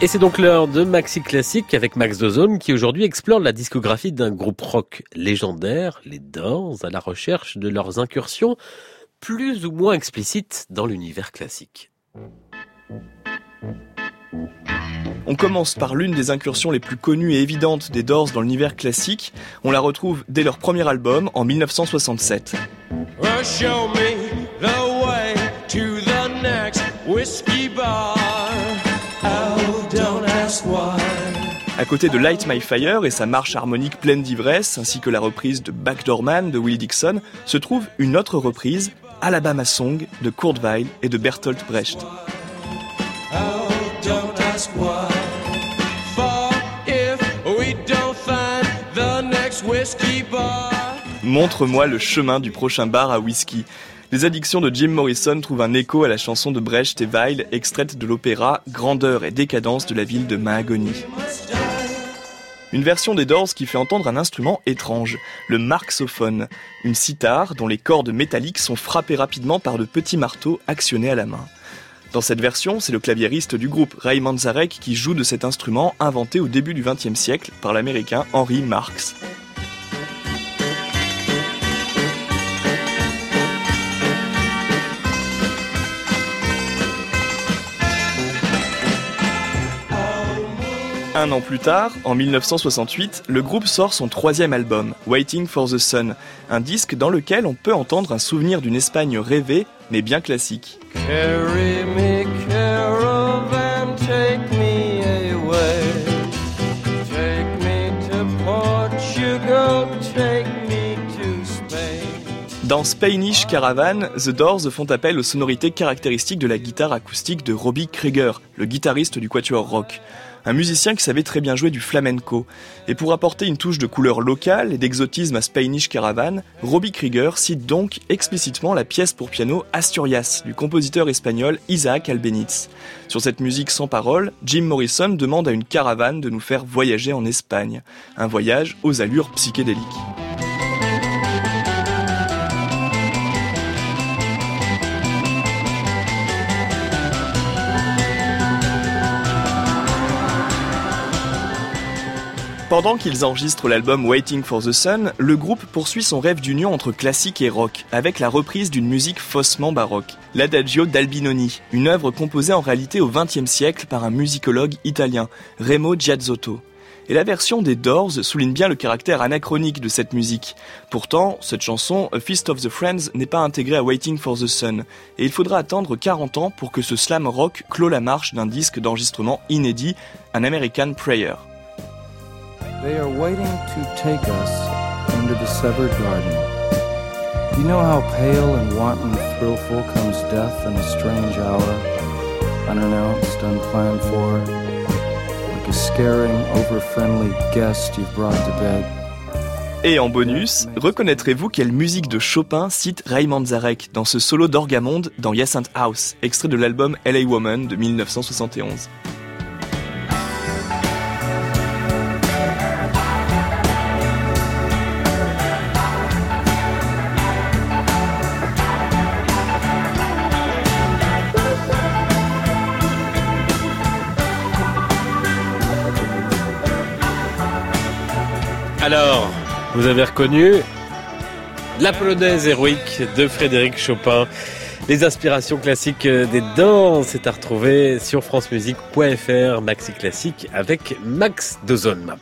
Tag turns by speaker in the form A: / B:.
A: Et c'est donc l'heure de Maxi Classique avec Max Dozone qui aujourd'hui explore la discographie d'un groupe rock légendaire, les Doors, à la recherche de leurs incursions plus ou moins explicites dans l'univers classique.
B: On commence par l'une des incursions les plus connues et évidentes des Doors dans l'univers classique. On la retrouve dès leur premier album en 1967.
C: Show me the way to the next whiskey bar. Oh, don't ask why.
B: À côté de Light My Fire et sa marche harmonique pleine d'ivresse, ainsi que la reprise de Backdoor Man de Willie Dixon, se trouve une autre reprise, Alabama Song, de Kurt Weill et de Bertolt Brecht.
C: Oh, don't ask why. For if we don't find the next whiskey bar.
B: Montre-moi le chemin du prochain bar à whisky. Les addictions de Jim Morrison trouvent un écho à la chanson de Brecht et Weill, extraite de l'opéra Grandeur et décadence de la ville de Mahagony. Une version des Doors qui fait entendre un instrument étrange, le marxophone, une cithare dont les cordes métalliques sont frappées rapidement par de petits marteaux actionnés à la main. Dans cette version, c'est le claviériste du groupe, Ray Manzarek, qui joue de cet instrument inventé au début du XXe siècle par l'américain Henry Marks. Un an plus tard, en 1968, le groupe sort son troisième album, Waiting for the Sun, un disque dans lequel on peut entendre un souvenir d'une Espagne rêvée, mais bien classique.
C: Carry me, caravan, take me away. Take me to Portugal, take me to Spain.
B: Dans Spanish Caravan, The Doors font appel aux sonorités caractéristiques de la guitare acoustique de Robbie Krieger, le guitariste du Quatuor Rock. Un musicien qui savait très bien jouer du flamenco. Et pour apporter une touche de couleur locale et d'exotisme à Spanish Caravan, Robbie Krieger cite donc explicitement la pièce pour piano Asturias du compositeur espagnol Isaac Albéniz. Sur cette musique sans parole, Jim Morrison demande à une caravane de nous faire voyager en Espagne. Un voyage aux allures psychédéliques. Pendant qu'ils enregistrent l'album Waiting for the Sun, le groupe poursuit son rêve d'union entre classique et rock, avec la reprise d'une musique faussement baroque, l'Adagio d'Albinoni, une œuvre composée en réalité au XXe siècle par un musicologue italien, Remo Giazzotto. Et la version des Doors souligne bien le caractère anachronique de cette musique. Pourtant, cette chanson, A Feast of the Friends, n'est pas intégrée à Waiting for the Sun, et il faudra attendre 40 ans pour que ce slam rock clôt la marche d'un disque d'enregistrement inédit, An American Prayer.
D: They are waiting to take us into the severed garden. You know how pale and wanton thrillful comes death in a strange hour, unannounced, unplanned for, like a scaring, over-friendly guest you've brought to bed.
B: Et en bonus, reconnaîtrez-vous quelle musique de Chopin cite Ray Manzarek dans ce solo d'orgamonde dans Hyacinthe House, extrait de l'album LA Woman de 1971.
A: Alors, vous avez reconnu la polonaise héroïque de Frédéric Chopin. Les inspirations classiques des Doors, c'est à retrouver sur francemusique.fr, Maxi Classique avec Max Dozone.